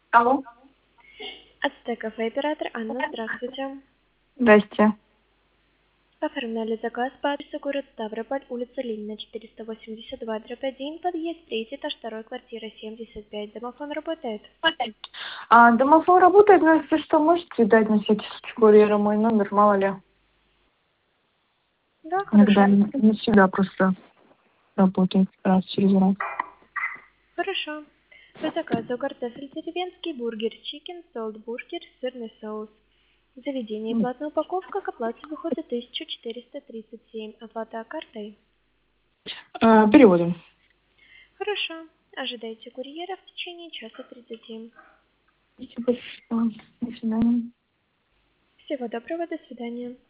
Алло. Ацтеков и оператор Анна, здравствуйте. Здрасте. Оформляли заказ по адресу город Ставрополь, улица Ленина, 482/1, подъезд 3, этаж 2, квартира 75. Домофон работает? Домофон работает, но если что, можете дать на всякий случай курьера мой номер, мало ли. Да, Иногда хорошо. не всегда просто работает раз через раз. Хорошо. По заказу картофель деревенский, бургер, чикен, солт-бургер, сырный соус. Заведение платная упаковка, к оплате выходит 1437. Оплата картой? Переводим. Хорошо. Ожидайте курьера в течение часа 30. Спасибо. До свидания. Всего доброго, до свидания.